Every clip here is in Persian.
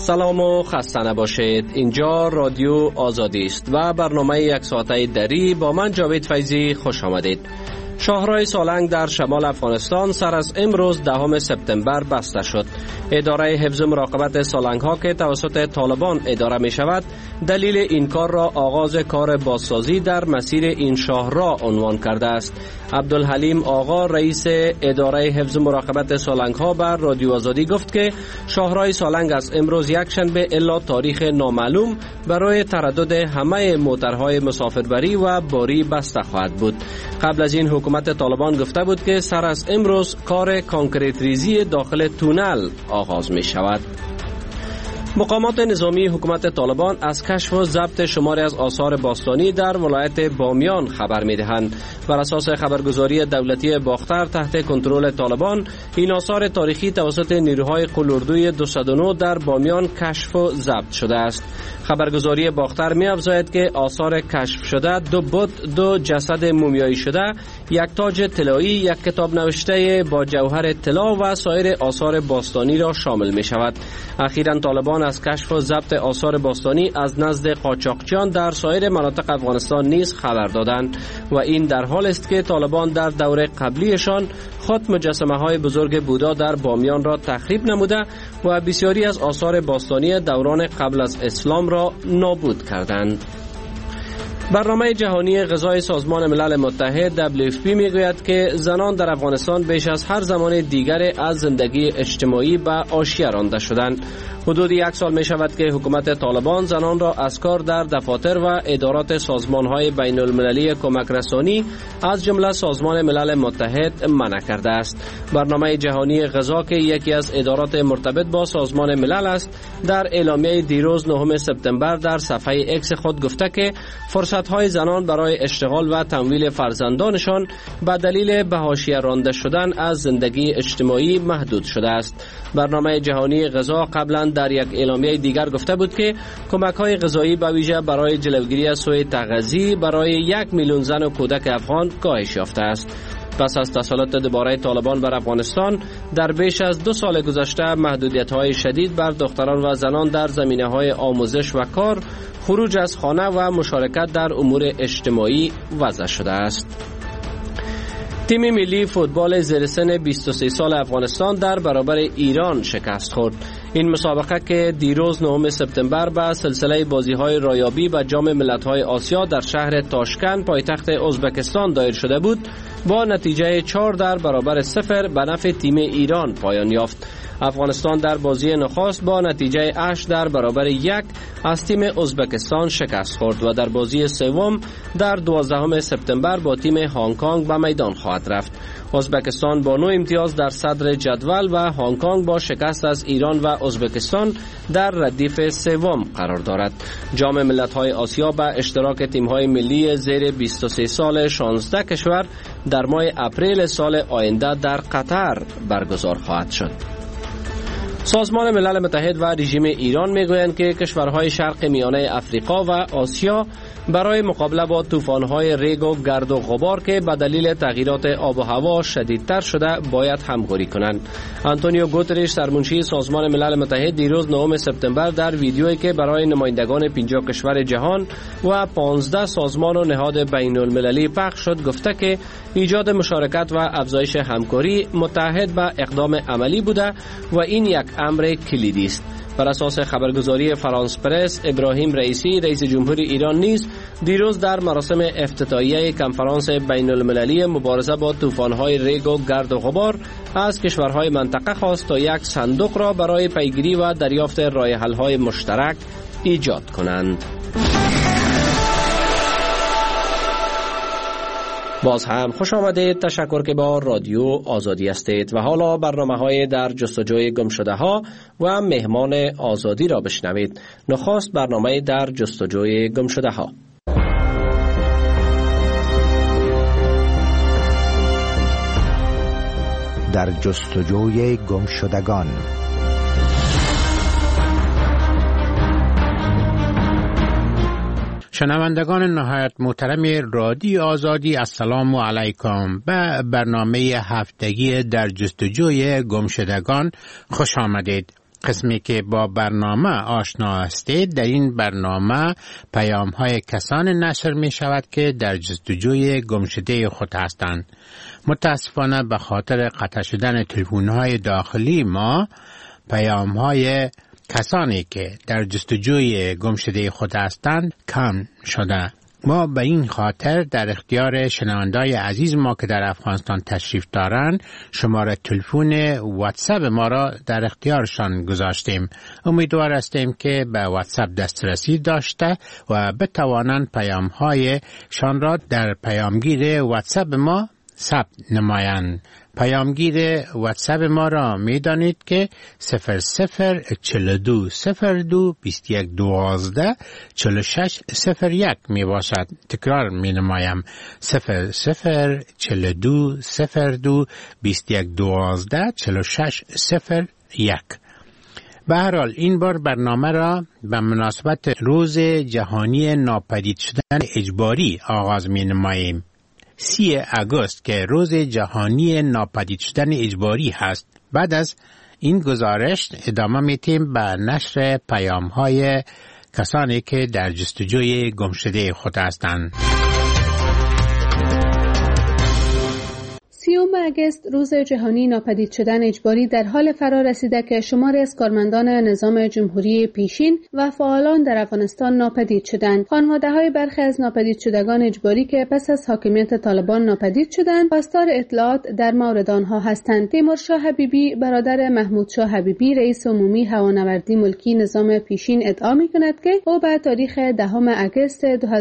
سلام و خسته نباشید. اینجا رادیو آزادی است و برنامه یک ساعته دری با من جاوید فیضی خوش آمدید. شاهراه سالنگ در شمال افغانستان سر از امروز 10 سپتامبر بسته شد. اداره حفظ و مراقبت سالنگ ها که توسط طالبان اداره می شود، دلیل این کار را آغاز کار بازسازی در مسیر این شاهراه عنوان کرده است. عبدالحلیم آقا رئیس اداره حفظ و مراقبت سالنگ ها بر رادیو آزادی گفت که شاهراه سالنگ از امروز یک شنبه الا تاریخ نامعلوم برای تردد همه موترهای مسافربری و باری بسته خواهد بود. قبل از این حکومت طالبان گفته بود که سر از امروز کار کانکریت ریزی داخل تونل آغاز می شود. مقامات نظامی حکومت طالبان از کشف و ضبط شماری از آثار باستانی در ولایت بامیان خبر می‌دهند. بر اساس خبرگزاری دولتی باختر تحت کنترل طالبان، این آثار تاریخی توسط نیروهای قلوردوی 209 در بامیان کشف و ضبط شده است. خبرگزاری باختر می‌افزاید که آثار کشف شده 2 بت، 2 جسد مومیایی شده، 1 تاج طلایی، 1 کتاب نوشته با جوهر طلا و سایر آثار باستانی را شامل می‌شود. اخیراً طالبان از کشف و ضبط آثار باستانی از نزد قاچاقچیان در سایر مناطق افغانستان نیز خبر دادند و این در حال است که طالبان در دوره قبلیشان خود مجسمه‌های بزرگ بودا در بامیان را تخریب نموده و بسیاری از آثار باستانی دوران قبل از اسلام را نابود کردند. برنامه جهانی غذای سازمان ملل متحد WFP میگوید که زنان در افغانستان بیش از هر زمان دیگر از زندگی اجتماعی به حاشیه رانده شدند. حدود 1 سال می شود که حکومت طالبان زنان را از کار در دفاتر و ادارات سازمان‌های بین المللی کمک رسانی از جمله سازمان ملل متحد منع کرده است. برنامه جهانی غذا که یکی از ادارات مرتبط با سازمان ملل است، در اعلامیه دیروز 9 سپتامبر در صفحه اکس خود گفته که فرصت‌های زنان برای اشتغال و تمویل فرزندانشان به دلیل به حاشیه رانده شدن از زندگی اجتماعی محدود شده است. برنامه جهانی غذا قبلا در یک اعلامیه دیگر گفته بود که کمک‌های غذایی به ویژه برای جلوگیری از سوء تغذیه برای 1 میلیون زن و کودک افغان کاهش یافته است. پس از تسلط دوباره طالبان بر افغانستان در بیش از 2 سال گذشته، محدودیت‌های شدید بر دختران و زنان در زمینه‌های آموزش و کار، خروج از خانه و مشارکت در امور اجتماعی وضع شده است. تیم ملی فوتبال زیر سن 23 سال افغانستان در برابر ایران شکست خورد. این مسابقه که دیروز 9 سپتامبر به سلسله بازی‌های رایابی به جام ملت‌های آسیا در شهر تاشکند پایتخت ازبکستان دایر شده بود، با نتیجه 4 در برابر 0 به نفع تیم ایران پایان یافت. افغانستان در بازی نخست با نتیجه 8 در برابر 1 از تیم ازبکستان شکست خورد و در بازی سوم در 12 سپتامبر با تیم هنگ کنگ به میدان خواهد رفت. ازبکستان با 9 امتیاز در صدر جدول و هنگ کنگ با شکست از ایران و ازبکستان در ردیف سوم قرار دارد. جام ملت‌های آسیا به اشتراک تیم‌های ملی زیر 23 سال 16 کشور در ماه اپریل سال آینده در قطر برگزار خواهد شد. سازمان ملل متحد و رژیم ایران میگویند که کشورهای شرق میانه افریقا و آسیا برای مقابله با طوفان‌های ریگ و گرد و غبار که به دلیل تغییرات آب و هوا شدیدتر شده باید همکاری کنند. آنتونیو گوترش سرمنشی سازمان ملل متحد دیروز 9 سپتامبر در ویدیویی که برای نمایندگان 50 کشور جهان و 15 سازمان و نهاد بین المللی پخش شد گفته که ایجاد مشارکت و افزایش همکاری متحد به اقدام عملی بوده و این یک امر کلیدی است. بر اساس خبرگزاری فرانس پرس، ابراهیم رئیسی رئیس جمهور ایران نیز دیروز در مراسم افتتاحیه کنفرانس بین المللی مبارزه با طوفان‌های ریگ و گرد و غبار از کشورهای منطقه خواست تا یک صندوق را برای پیگیری و دریافت راه حل‌های مشترک ایجاد کنند. باز هم خوش آمدید. تشکر که با رادیو آزادی هستید و حالا برنامه‌های در جستجوی گمشده‌ها و مهمان آزادی را بشنوید. نخست برنامه در جستجوی گمشده‌ها. در جستجوی گمشدگان. شنوندگان نهایت محترم رادیو آزادی، السلام علیکم. به برنامه هفتگی در جستجوی گمشدگان خوش آمدید. قسمی که با برنامه آشنا هستید، در این برنامه پیام‌های کسان نشر می شود که در جستجوی گمشده خود هستند. متاسفانه به خاطر قطع شدن تلفن‌های داخلی ما، پیام‌های کسانی که در جستجوی گمشده خود هستند کم شده. ما به این خاطر در اختیار شنوندای عزیز ما که در افغانستان تشریف دارند شماره تلفن واتساپ ما را در اختیارشان گذاشتیم. امیدوار هستیم که به واتساپ دسترسی داشته و بتوانند پیام‌های شان را در پیامگیر واتساپ ما ثبت نمایند. پیامگیر واتساپ ما را می دانید که 004221124601 می باشد. تکرار می نمایم 004221124601. به هر حال این بار برنامه را به مناسبت روز جهانی ناپدید شدن اجباری آغاز می نماییم. 3 آگوست که روز جهانی ناپدید شدن اجباری هست. بعد از این گزارش ادامه میتیم به نشر پیام‌های کسانی که در جستجوی گمشده خود هستند. 30 آگوست روز جهانی ناپدید شدن اجباری در حال فرا رسیده که شماری از کارمندان نظام جمهوری پیشین و فعالان در افغانستان ناپدید شدند. خانواده‌های برخی از ناپدید شدگان اجباری که پس از حاکمیت طالبان ناپدید شدند، خواستار اطلاعات در مورد آنها هستند. تیمورشاه حبیبی برادر محمود شاه حبیبی رئیس عمومی هوانوردی ملکی نظام پیشین ادعا می‌کند که او به تاریخ 10 آگوست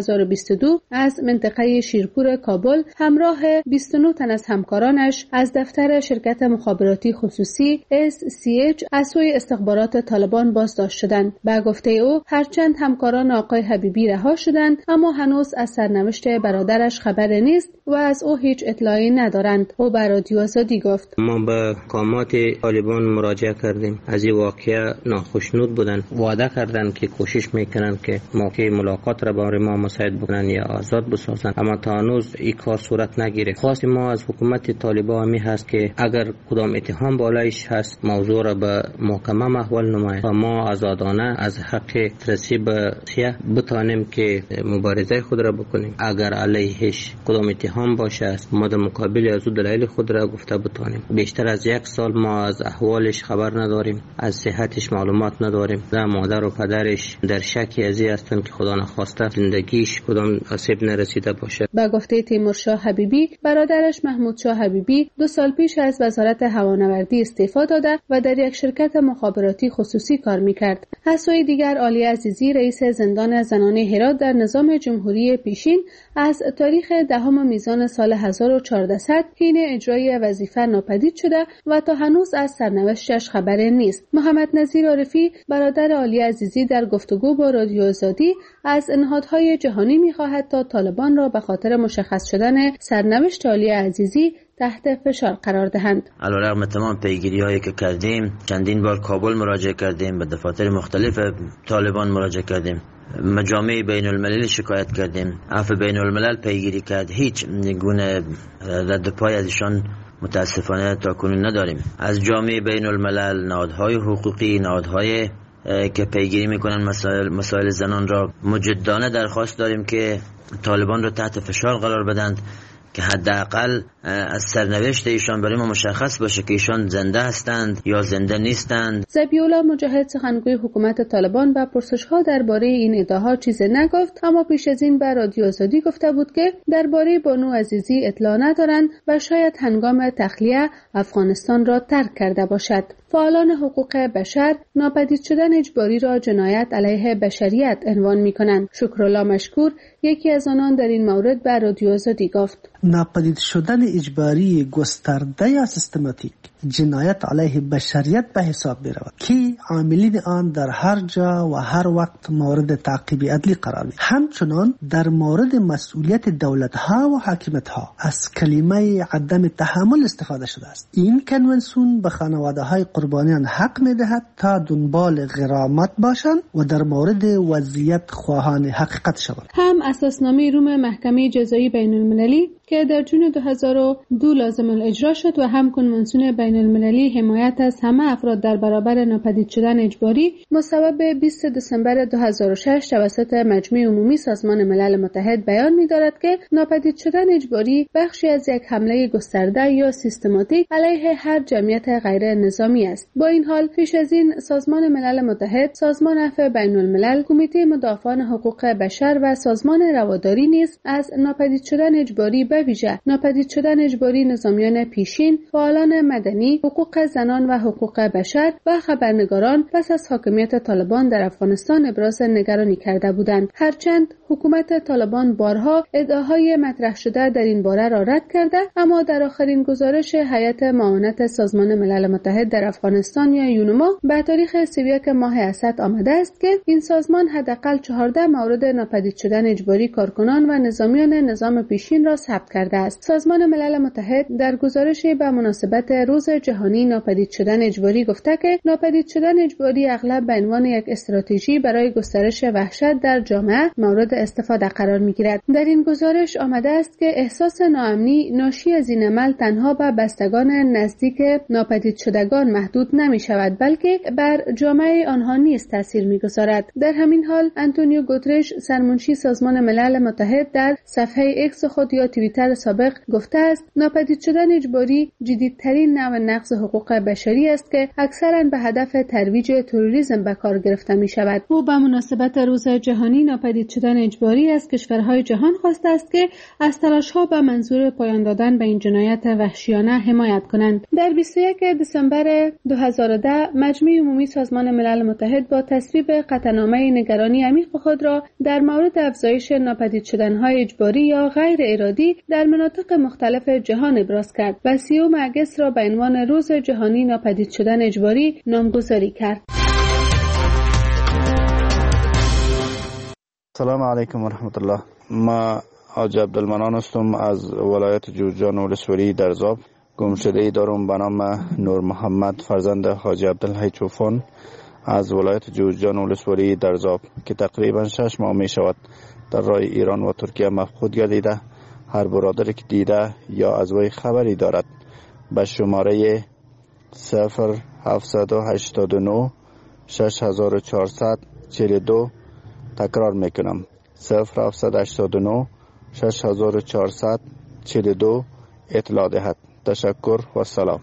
2022 از منطقه شیرپور کابل همراه 29 تن از همکارانش از دفتر شرکت مخابراتی خصوصی SCH از سوی استخبارات طالبان بازداشت شدند. به گفته او هرچند همکاران آقای حبیبی رها شدند اما هنوز از سرنوشت برادرش خبری نیست و از او هیچ اطلاعی ندارند. او به رادیو آزادی گفت: ما به مقامات طالبان مراجعه کردیم. از این واقعه ناخوشنود بودند. وعده کردند که کوشش میکنند که موقع ملاقات را برای ما مساعد بکنند یا آزاد بسازند، اما تا هنوز این کار صورت نگرفت. خواست ما از حکومت طالبان می هست که اگر کدام اتهام بالایش هست موضوع را به محکمه محول نماید و ما آزادانه از حق دسترسی به سیاه بتانیم که مبارزه خود را بکنیم. اگر علیهش کدام اتهام باشه است ما در مقابل از دلایل خود را گفته بتانیم. بیشتر از 1 سال ما از احوالش خبر نداریم، از صحتش معلومات نداریم. مادر و پدرش در شکی از این هستند که خدا نخواسته زندگیش کدام آسیب نرسیده باشه. با گفته تیمورشاه حبیبی برادرش محمود شاه حبیبی 2 سال پیش از وزارت هوانوردی استعفا داده و در یک شرکت مخابراتی خصوصی کار میکرد. از سوی دیگر علی عزیزی رئیس زندان زنان هرات در نظام جمهوری پیشین از تاریخ 10 میزان سال 1400 حین اجرای وظیفه ناپدید شده و تا هنوز از سرنوشتش خبری نیست. محمد نظیر عارفی برادر علی عزیزی در گفتگو با رادیو آزادی از نهادهای جهانی می‌خواهد تا طالبان را به خاطر مشخص شدن سرنوشت علی عزیزی تحت فشار قرار دهند. علیرغم تمام پیگیری‌هایی که کردیم، چندین بار کابل مراجعه کردیم، به دفاتر مختلف طالبان مراجعه کردیم، مجامع بین الملل شکایت کردیم، عفو بین الملل پیگیری کرد، هیچ گونه رد پای ازشان متاسفانه تا کنون نداریم. از جامعه بین الملل، نهادهای حقوقی، نهادهای که پیگیری میکنن مسائل زنان را مجدانه درخواست داریم که طالبان را تحت فشار قرار بدند که حداقل از سرنوشت ایشان برای ما مشخص باشه که ایشان زنده هستند یا زنده نیستند. ذبیح‌الله مجاهد سخنگوی حکومت طالبان به پرسش‌ها درباره این ادعاها چیزی نگفت، اما پیش از این به رادیو آزادی گفته بود که درباره بانو عزیزی اطلاع ندارند و شاید هنگام تخلیه افغانستان را ترک کرده باشد. فعالان حقوق بشر ناپدید شدن اجباری را جنایت علیه بشریت عنوان می‌کنند. شکرالله مشکور یکی از آنان در این مورد به رادیو آزادی گفت: ناپدید شدن اجباری گسترده یا سیستماتیک جنایت علیه بشریت به حساب می‌رود که عاملین آن در هر جا و هر وقت مورد تعقیب عدلی قرار می‌گیرند. همچنان در مورد مسئولیت دولت‌ها و حاکمیت‌ها از کلمه عدم تحمل استفاده شده است. این کنوانسیون به خانواده‌های قربانیان حق می‌دهد تا دنبال غرامت باشند و در مورد وضعیت خواهان حقیقت شوند. هم اساسنامه روم محکمه جزایی بین‌المللی که در جون 2002 لازم الاجرا شد و هم کنوانسیون بین بین المللی حمایت از همه افراد در برابر ناپدید شدن اجباری مصوب 20 دسامبر 2006 توسط مجمع عمومی سازمان ملل متحد بیان می‌دارد که ناپدید شدن اجباری بخشی از یک حمله گسترده یا سیستماتیک علیه هر جمعیت غیر نظامی است. با این حال پیش از این سازمان ملل متحد، سازمان عفو بین الملل، کمیته مدافعان حقوق بشر و سازمان رواداری نیز از ناپدید شدن اجباری به ویژه ناپدید شدن اجباری نظامیان پیشین، فعالان مدنی، حقوق زنان و حقوق بشر و خبرنگاران پس از حاکمیت طالبان در افغانستان ابراز نگرانی کرده بودند. هرچند حکومت طالبان بارها ادعاهای مطرح شده در این باره را رد کرده، اما در آخرین گزارش هیئت معاونت سازمان ملل متحد در افغانستان یا یونما به تاریخ 31 ماه اسد آمده است که این سازمان حداقل 14 مورد ناپدید شدن اجباری کارکنان و نظامیان نظام پیشین را ثبت کرده است. سازمان ملل متحد در گزارشی به مناسبت روز جهانی ناپدید شدن اجباری گفته که ناپدید شدن اجباری اغلب به عنوان یک استراتژی برای گسترش وحشت در جامعه مورد استفاده قرار می‌گیرد. در این گزارش آمده است که احساس ناامنی ناشی از این عمل تنها به بستگان نزدیک ناپدید شدگان محدود نمی‌شود، بلکه بر جامعه آنها نیز تاثیر می‌گذارد. در همین حال آنتونیو گوترش، سرمنشی سازمان ملل متحد، در صفحه ایکس خود یا توییتر سابق گفته است ناپدید شدن اجباری جدیدترین نوع نقض حقوق بشری است که اکثراً به هدف ترویج تروریسم به کار گرفته می‌شود. او به مناسبت روز جهانی ناپدید شدن اجباری از کشورهای جهان خواسته است که از تلاش‌ها به منظور پایان دادن به این جنایت وحشیانه حمایت کنند. در 21 دسامبر 2010 مجمع عمومی سازمان ملل متحد با تصویب قطعنامه نگرانی عمیق خود را در مورد افزایش ناپدید شدن‌های اجباری یا غیر ارادی در مناطق مختلف جهان ابراز کرد و 30 اگست را به عنوان روز جهانی ناپدید شدن اجباری نامگذاری کرد. سلام علیکم و رحمت الله. ما حاج عبدالمنان هستم از ولایت جوزجان ولسوالی درزاب. گمشده‌ای دارم به نام نور محمد فرزند حاج عبدالحی چوفان از ولایت جوزجان ولسوالی درزاب که تقریبا 6 ماه می شود در راه ایران و ترکیه مفقود گردیده. هر برادری که دیده یا از وی خبری دارد به شماره 0789 6442 تکرار میکنم 0789 6442 اطلاع دهد. تشکر و سلام.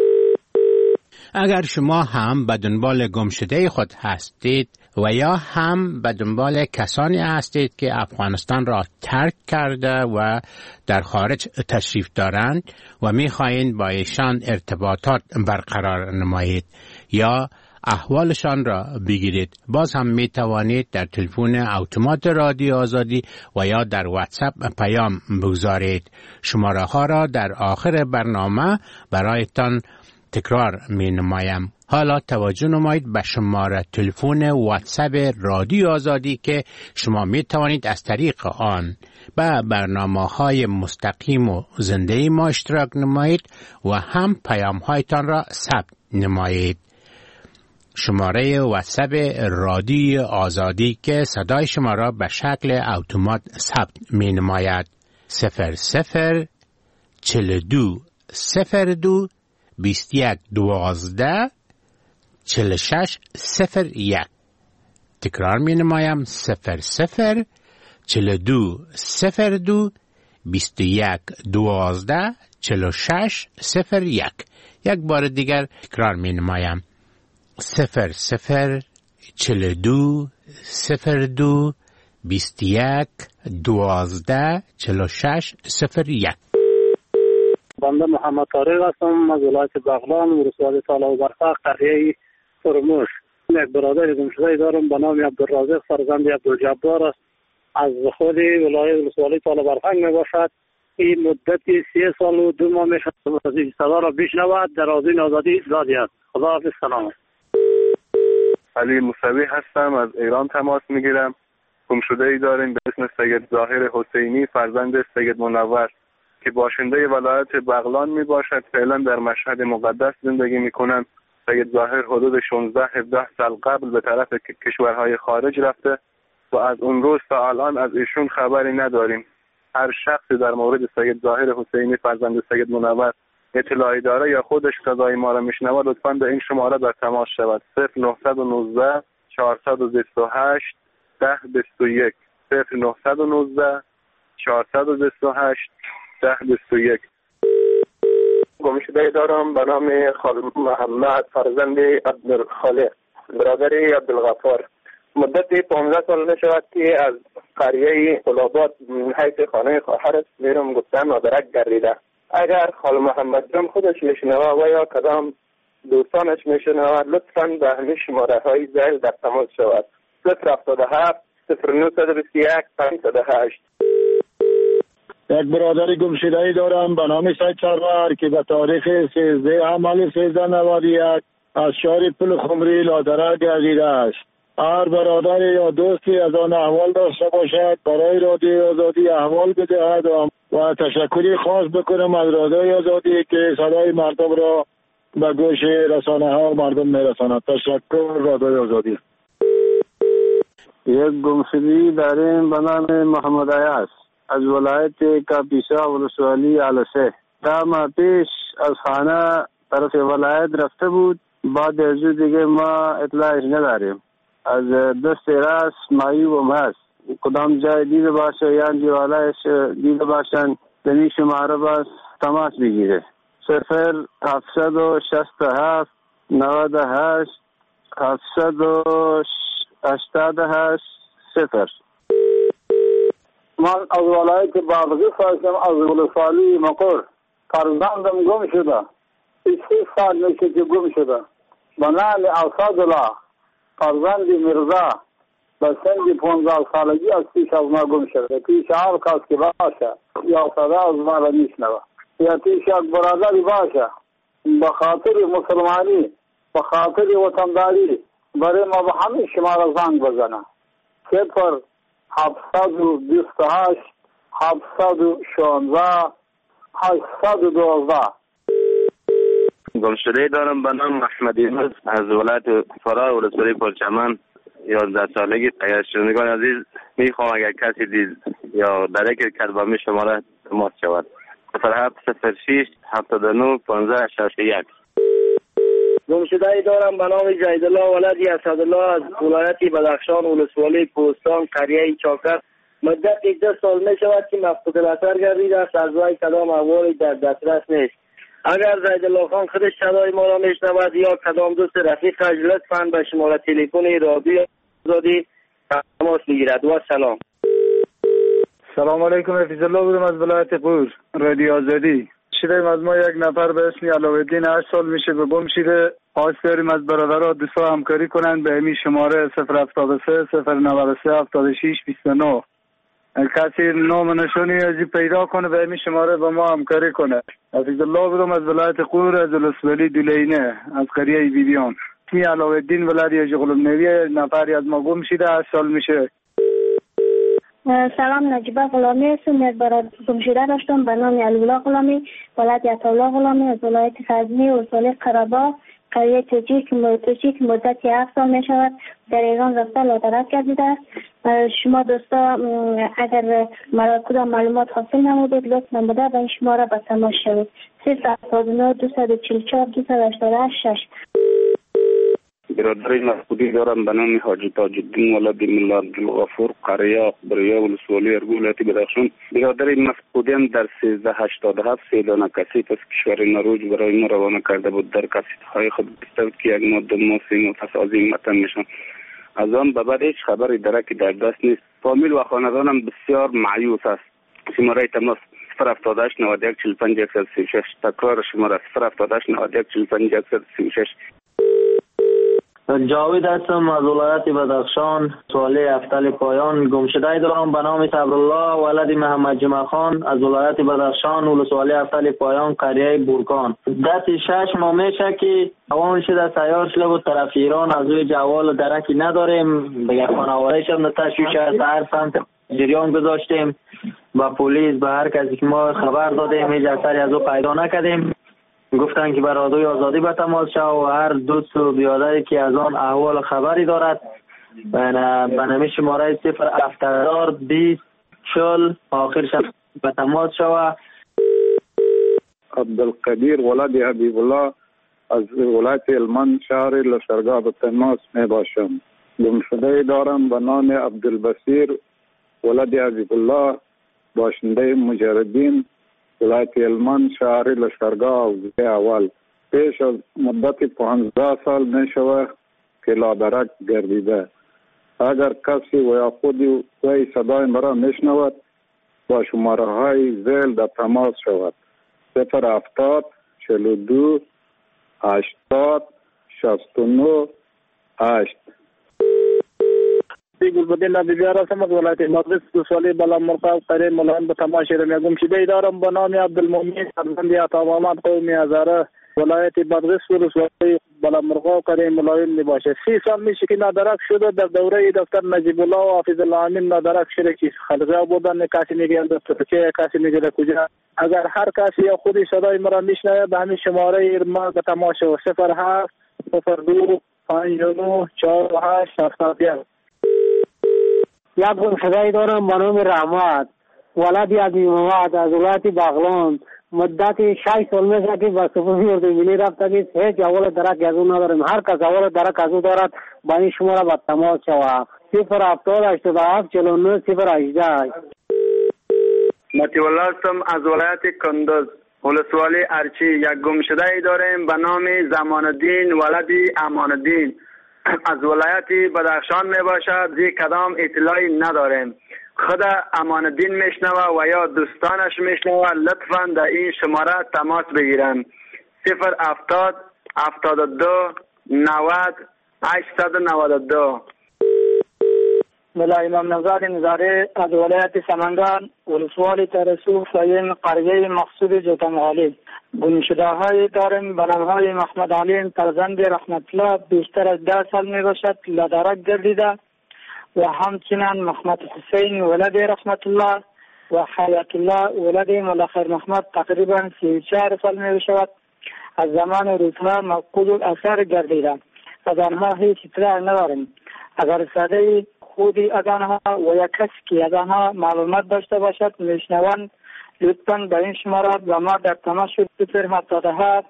اگر شما هم به دنبال گمشده خود هستید و یا هم به دنبال کسانی هستید که افغانستان را ترک کرده و در خارج تشریف دارند و می‌خواهید با ایشان ارتباطات برقرار نمایید یا احوالشان را بگیرید، باز هم می توانید در تلفن اتومات رادیو آزادی و یا در واتساپ پیام بگذارید. شماره ها را در آخر برنامه برایتان تکرار می نمایم. حالا توجه نمایید به شماره تلفن واتساپ رادیو آزادی که شما می توانید از طریق آن به برنامه‌های مستقیم و زنده ما اشتراک نمایید و هم پیام‌هایتان را ثبت نمایید. شماره واتساپ رادیو آزادی که صدای شما را به شکل اتومات ثبت می نماید 00 42 02 21 12 46 01. تکرار می نمایم 00 42 02 21 12 46 01. یک بار دیگر تکرار می نمایم 00 42 02 21 12 46 01. بنده محمد طارق هستم از ولایت بغلان ولسوالی طالب و برفق قریه فرموش. یک برادر گمشده دارم به نام عبدالرازق فرزند عبدالجبار است. از خود ولایت ولسوالی طالب و برفق می باشد. این مدتی 3 سال و 2 ماه می شود صدا را بشنود. در آذین آزادی زادی است. خداحافظ. سلام. علی موسوی هستم، از ایران تماس میگیرم. گمشده‌ای داریم به اسم سید ظاهر حسینی فرزند سید منور که باشنده ولایت بغلان می باشد. فعلا در مشهد مقدس زندگی می کنند. سید ظاهر حدود 16-17 سال قبل به طرف کشورهای خارج رفته و از اون روز تا الان از ایشون خبری نداریم. هر شخصی در مورد سید ظاهر حسینی فرزند سید منور اطلاعی داره یا خودش صدای ما را میشنوه لطفاً به این شماره در تماس شود. 0919 428 1021 0919 428 1021. گمشده دارم به نام خالد محمد فرزند عبدالخالق برادر عبدالغفار. مدت 15 سال نشود که از قریه قلابات حیث خانه خواهرش میرم گفتن مادرک گردیده. اگر خال محمد جان خودش میشنوه و یا کدام دوستانش میشنوه لطفاً به همین شماره های زیل در تماس شود. 077 0921 508. یک برادر گمشده‌ای دارم به نام سید سرور که به تاریخ 13 حمل 1391 از شهر پل خمری لادرک گردیده است. هر برادر یا دوستی از آن احوال داشته باشد برای رادیو آزادی احوال بدهد و تشکری خاص بکنم از رادیو آزادی که صدای مردم را به گوش رسانه ها مردم میرساند. تشکر رادیو آزادی. یک گمشدگی داریم به نام محمد عیاض از ولایت کاپیسا ولسوالی علسه. 10 ماه پیش از خانه طرف ولایت رفته بود. بعد از دیگه ما اطلاعش نداریم. از دست راست معیوب هست. کدام جای دیده باشه یا دیوالایش دیده باشن دنی شماره باز تماس بگیره. 0767 98 788 0. من از ولایت بادغیس هستم، از ولسوالی مقر. فرزندم گم شده. 6 سال میشه که گم شده. به نام اسدالله فرزند مرزا به سن 15 سالگی از پیش از ما گم شده. پیش هر کس که باشه یا صدا از ما را میشنوه یا پیش یک برادری باشه به خاطر مسلمانی به خاطر وطنداری برای ما به همین شماره زنگ بزنه. 0728 716 812. گمشده دارم به نام احمد یونس از ولایت فرا ولسوالی پرچمن. 11 سالگی شنوندگان عزیز میخوام اگر کسی دید یا درک کرد با می شماره تماس شود. 0706 79 15 61. گمشده دارم به نام جیدالله ولدی اسدالله از ولایت بدخشان ولسوالی کوهستان قریه چاکر. مدت 10 سال می شود که مفقود الاثر گردیده است. از وی کدام احوالی در دسترس نیست. اگر جیدالله خان خودش صدای ما را میشنود یا کدام دوست رفیقش لطفاً به شماره تلفن رادیو آزادی تماس بگیرد. و سلام. سلام علیکم. حفیظ الله بودم از ولایت قور رادیو آزادی. شدیم از ما یک نفر به اسم علاءالدین 8 سال میشه به گم شده. خواست داریم از برادرها دوستا همکاری کنند به همین شماره 073 093 76 29. کسی نام نشانی ازی پیدا کنه به همین شماره با ما همکاری کنه. حفیظ الله بودم از ولایت قور از ولسوالی دولینه از قریه بیبیان. اسمی علاءالدین ولدی جغلم نویه. نفری از ما گم شده 8 سال میشه. سلام، نجیبه غلامی هستم. یک برادر گم شده داشتم به نام علی‌الله غلامی ولایت عطاالله غلامی از ولایت غزنی ولسوالی قره‌باغ قریه توجی که مدت 7 سال می شود در ایران رفته لادرک گردیده است. شما دوستا اگر کدام معلومات حاصل نمودید لطف نموده به این شماره به تماس شوید. 079 244 288 6. برادر مفقودی دارم به نام حاجی تاج‌الدین ولد ملا عبدالغفور قریه بریا ولسوالی ارگو ولایت بدخشان. برادر مفقودیم در 1387 سیدانه کسیت از کشور نروژ برای ما روانه کرده بود. در کسیت‌های خود گفته بود که یک ماده ماسی نفس عظیم وطن میشن. از آن به بعد هیچ خبری درکی در دست نیست. فامیل و خاندانم بسیار مایوس است. شماره تماس 078 91 45 136. تکرار شماره 078 91 45 136. جاوید هستم از ولایت بدخشان سوالی افتال پایان. گمشده دارم به نام صبرالله ولد محمد جمعه خان از ولایت بدخشان ولسوالی افتال پایان قریه بورکان. دست 6 ماه میشه که روان شده سیار شده بود طرف ایران. از روی جوال درکی نداریم. به خانواده شب تشویش است. هر سمت جریان گذاشتیم با پلیس به هر کسی که ما خبر دادیم هیچ اثری از او پیدا نکردیم. گفتن که بر رادیوی آزادی به تماس شو و هر دوست و بیادری که از آن احوال خبری دارد به نمی شماره 070 20 40 آخرش به تماس شو. عبدالقدیر ولد حبیب الله از ولایت هلمند شهر لشکرگاه به تماس می باشم. گمشده دارم به نام عبدالبصیر ولد حبیب الله، باشنده مجردین، ولایت هلمند شهر لشکرگاه حوزه اول. پیش از مدت 15 سال می شود که لادرک گردیده. اگر کسی و یا خودی وی صدای مرا میشنود با شماره های زیل در تماس شود: 070 42 80 69 8. گلبدین بیار هستم از ولایت مقدس ولسوالی بلامرغ قریه ملان به تماشا را گمشده دارم به نام عبدالمؤمن فرزند عطا محمد قومی هزاره، ولایت مقدس ولسوالی بلامرغ قریه ملایون می باشه. 30 سال میشه که نادرک شده. در دوره دکتر نجیب الله و حافظ الله امین نادرک شده که خلقه بودن، کسی میگه دکتر چه، کسی میگه کجا. اگر هر کسی یا خودی صدای مرا میشنوه به همین شماره ما به تماشا 07 02 59 48 77. یک گمشده دارم به نام رحمت ولد عظیم محمد از ولایت بغلان. مدت 6 سال میشه که به سپاهی اردوگیری رفته که هیچ اول درک از او نداریم. هر کس اول درک از او دارد با این شماره به تماس شود: 070 87 49 018. مطیع الله هستم از ولایت کندز ولسوالی ارچی. یک گمشده داریم به نام زمان الدین ولد امان الدین از ولایت بدخشان می باشد. زی کدام اطلاعی نداریم. خود امان الدین میشنوه و یا دوستانش میشنوه لطفا در این شماره تماس بگیرن: 070 72 90 892. ملا امام نژاد نظاری از ولایت سمنگان ولسوالی ترسو فایم قریه مقصود جوتمغالی. گمشده های داریم به نام های محمد علی فرزند رحمت الله، بیشتر از 10 سال می باشد لادرک گردیده، و همچنین محمد حسین ولد رحمت الله و حیات الله ولد ملخیر محمد تقریبا 34 سال می باشد. از زمان روزها مفقود الاثر گردیده. از آنها هیچ اطلاع نداریم. اگر صدای خودی از آنها و یا کسی که از آنها معلومات داشته باشد میشنوند لطفاً به این شماره با ما در تماس شد: 077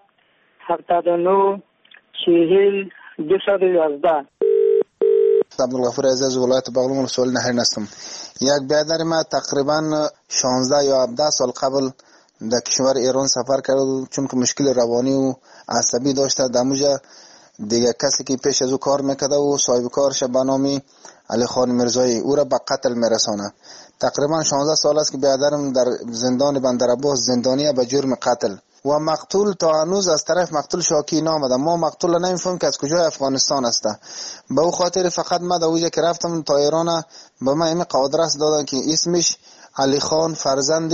79 40 211. عبدالغفور عزیز ولایت بغلان ولسوالی نهرین هستم. یک برادر ما تقریبا 16 یا 17 سال قبل در کشور ایران سفر کرد، چون که مشکل روانی و عصبی داشته. دموجه دیگه کسی که پیش از او کار میکده و صاحب کارش به نام علی خان مرزایی او را به قتل میرسانه. تقریبا 16 سال است که برادرم در زندان بندرعباس زندانیه به جرم قتل و مقتول تا هنوز از طرف مقتول شاکی نامده. ما مقتول نمیفهمیم که از کجای افغانستان است. به او خاطر فقط ما در اوجه که رفتم تا ایران به ما این قادرس دادن که اسمش علی خان فرزند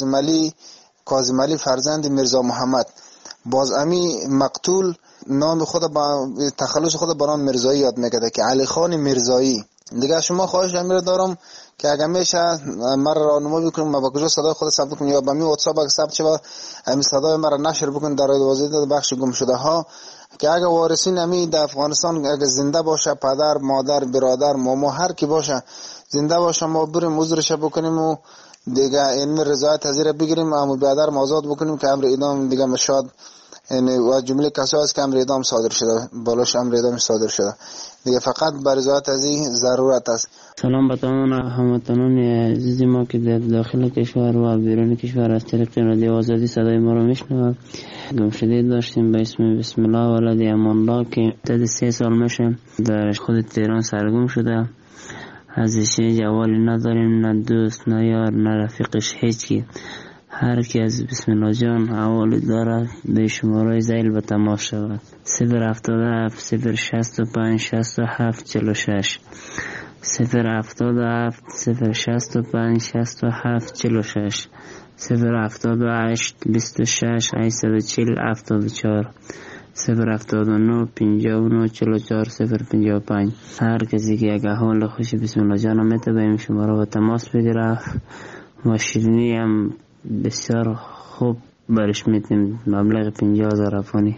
کاظم علی فرزند میرزا محمد. باز امی مقتول نام خود با تخلص خود با نام مرزایی یاد میکرده که علی خان مرزایی. دیگه شما خواهش امیر دارم که اگر میشه مرا راهنمایی بکنیم ما با کجا صدای خود ثبت کنیم یا با می واتساپ اگه ثبت شه همین صدای مرا نشر بکنیم در واسطه بخش گم شده ها، که اگه وارثین امی در افغانستان اگه زنده باشه، پدر مادر برادر ماما هر کی باشه زنده باشه، ما بریم عذرش بکنیم و دیگه این رضایت حاضر بگیریم اما برادر آزاد بکنیم که امر اعدام دیگه مشاد یعنی و جمله کسایی است که امر اعدام صادر شده، بالاش امر اعدام صادر شده دیگه، فقط بر رضایت از این ضرورت است. سلام به تمام هموطنان عزیز ما که در داخل کشور و بیرون کشور از طریق رادیو آزادی صدای ما رو میشنوند. گمشده داشتیم به اسم بسم الله ولد امان الله که تا 3 سال میشه در خود تهران سرگم شده. ازش جوالی نداریم، نه دوست نه یار نه رفیقش، هیچی. هر کی از بسم الله جان حوالی داره به شماره زیل به تماس شود: 077 065 67 46 077 065 67 46 078 26 840 74 079 59 44 055. هر کسی که اگه حال خوشی بسم الله جان میته به این شماره به تماس بگیره و شیرینی هم بسیار خوب برش میتیم، مبلغ 50,000 افغانی.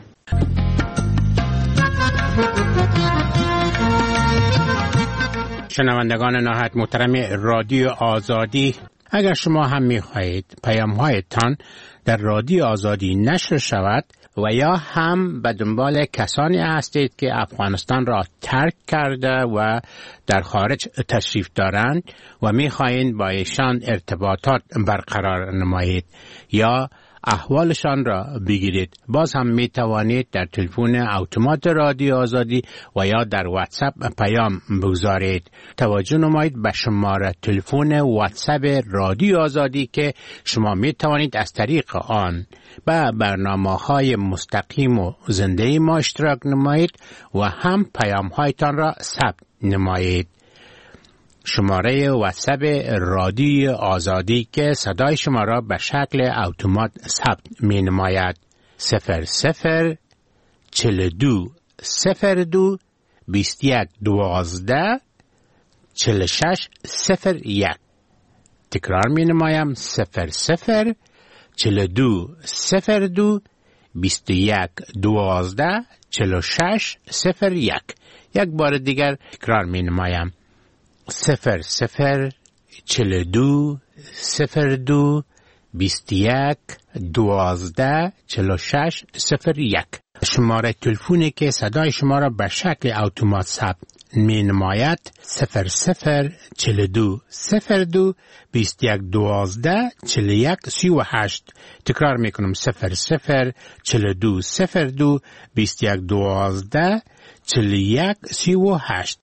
شنوندگان نهایت محترم رادیو آزادی، اگر شما هم می خواهید پیام‌هایتان در رادیو آزادی نشر شود و یا هم به دنبال کسانی هستید که افغانستان را ترک کرده و در خارج تشریف دارند و می خواهید با ایشان ارتباطات برقرار نمایید یا احوالشان را بگیرید، باز هم می توانید در تلفن اتومات رادیو آزادی و یا در واتساپ پیام بگذارید. توجه نمایید به شماره تلفن واتساپ رادیو آزادی که شما می توانید از طریق آن به برنامه‌های مستقیم و زنده ما اشتراک نمایید و هم پیام‌هایتان را ثبت نمایید. شماره واتساپ رادیو آزادی که صدای شما را به شکل اتومات ثبت می نماید 00 42 02 21 12 46 01. تکرار می نمایم 00 42 02 21 12 46 01. یک بار دیگر تکرار می نمایم 00 42 02 21 12 46 01. شماره تلفنی که صدای شما را به شکل اتومات ثبت می نماید 00 42 02 21 12 41 38. تکرار می کنم 00 42 02 21 12 41 38.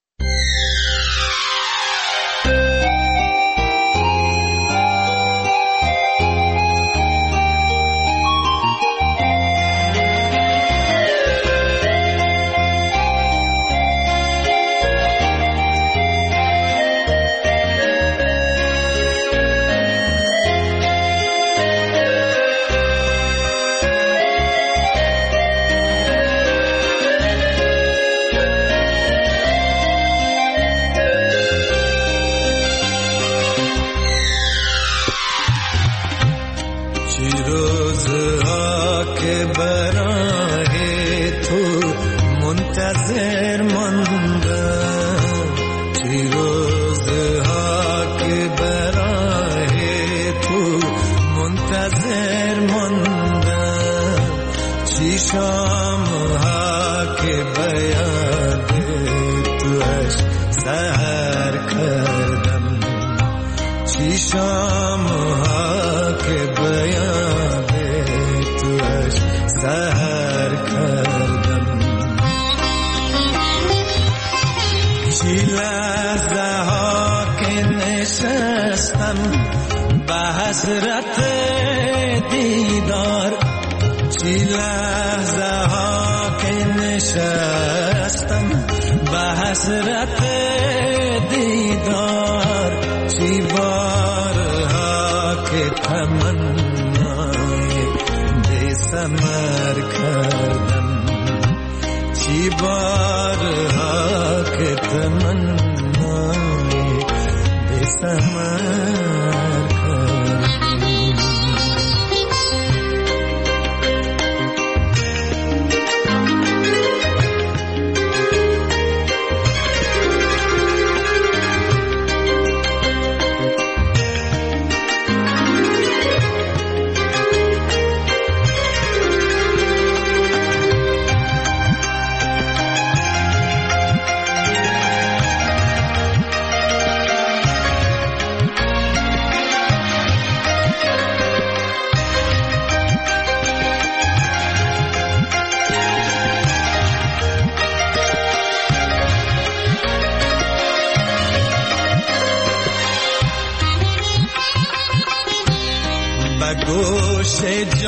گوش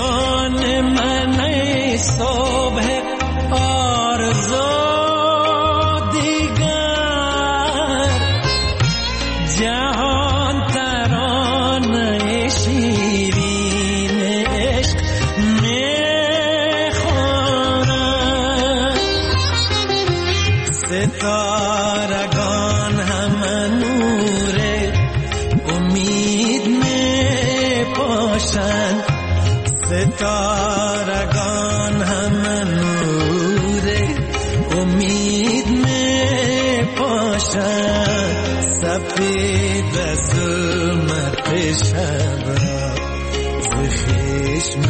جان من صبح آرزو دیگر جهان ترانه شیرین عشق میخوانند ستارگان همه نور امید میپاشند ستارگان همه نور امید میپاشند سفید ظلمت شب